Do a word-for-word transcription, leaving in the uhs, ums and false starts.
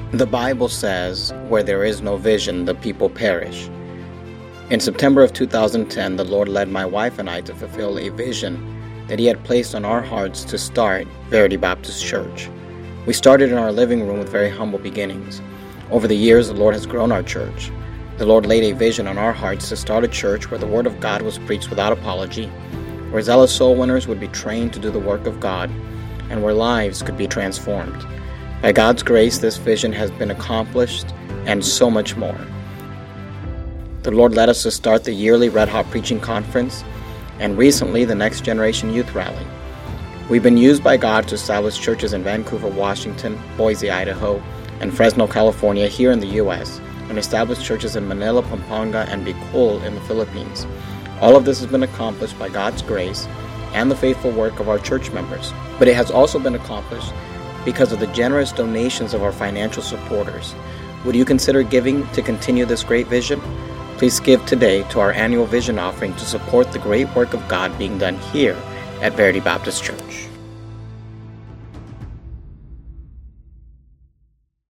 The Bible says, "Where there is no vision, the people perish." In September of two thousand ten, the Lord led my wife and I to fulfill a vision that He had placed on our hearts to start Verity Baptist Church. We started in our living room with very humble beginnings. Over the years, the Lord has grown our church. The Lord laid a vision on our hearts to start a church where the Word of God was preached without apology, where zealous soul winners would be trained to do the work of God, and where lives could be transformed. By God's grace, this vision has been accomplished, and so much more. The Lord led us to start the yearly Red Hot Preaching Conference, and recently the Next Generation Youth Rally. We've been used by God to establish churches in Vancouver, Washington, Boise, Idaho, and Fresno, California here in the U S, and establish churches in Manila, Pampanga, and Bicol in the Philippines. All of this has been accomplished by God's grace and the faithful work of our church members. But it has also been accomplished because of the generous donations of our financial supporters. Would you consider giving to continue this great vision? Please give today to our annual vision offering to support the great work of God being done here at Verity Baptist Church.